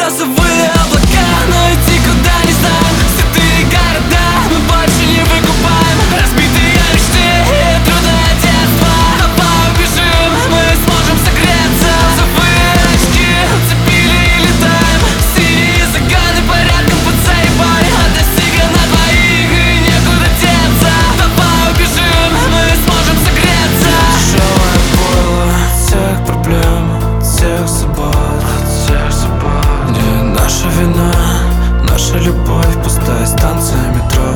Розовые облака, но идти куда не знаем. Святые города мы больше не выкупаем. Разбитые мечты и трудное детство. Побежим, мы сможем согреться. Розовые очки уцепили и летаем. Синие загоны порядком подзаебали. А достигано двоих и некуда деться. Побежим, мы сможем согреться. Тяжелое было всех проблем, всех забот, не наша вина, наша любовь, пустая станция метро.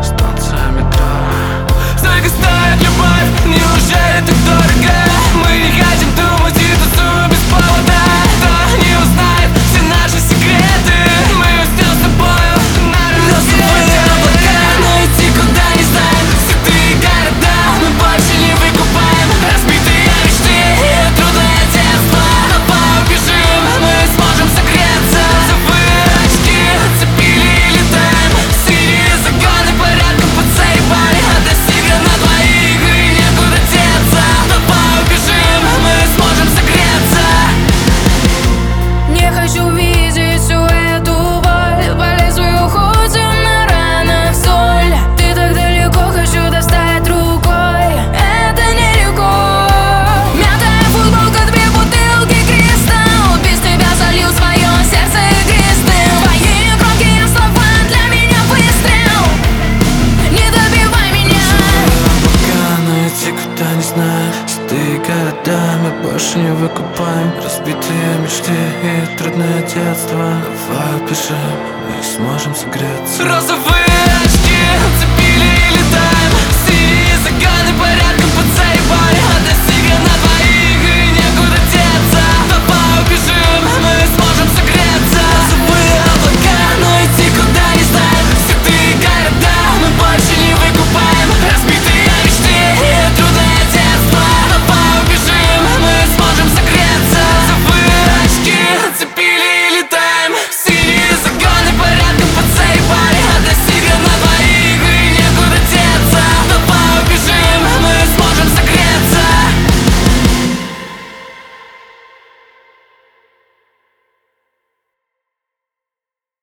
Сколько стоит любовь, неужели так дорого? Мы не хотим думать и тусуем без повода. Кто не узнает все наши секреты, мы уснем с тобою на розовые облака, но идти куда не знаем. Святые города мы больше не выкупаем. Разбитые мечты и трудное детство. Побежим, мы сможем согреться. Розовые очки уцепили и летаем. Синие загоны порядком подзаебали. А достигано двоих и некуда деться. Побежим, мы сможем согреться. Не хочу видеть всю эту боль. По лезвию ходим на ранах соль. Ты так далеко, хочу достать рукой. Это нелегко. Мятая футболка, 2 бутылки кристалл. Без тебя залил свое сердце игристым. Твои громкие слова для меня выстрел. Не добивай меня. Пока, но идти куда не знаем. Святые города мы больше не выкупаем. Разбитые мечты и трудное детство. Давай бежим, мы сможем согреться. Розовые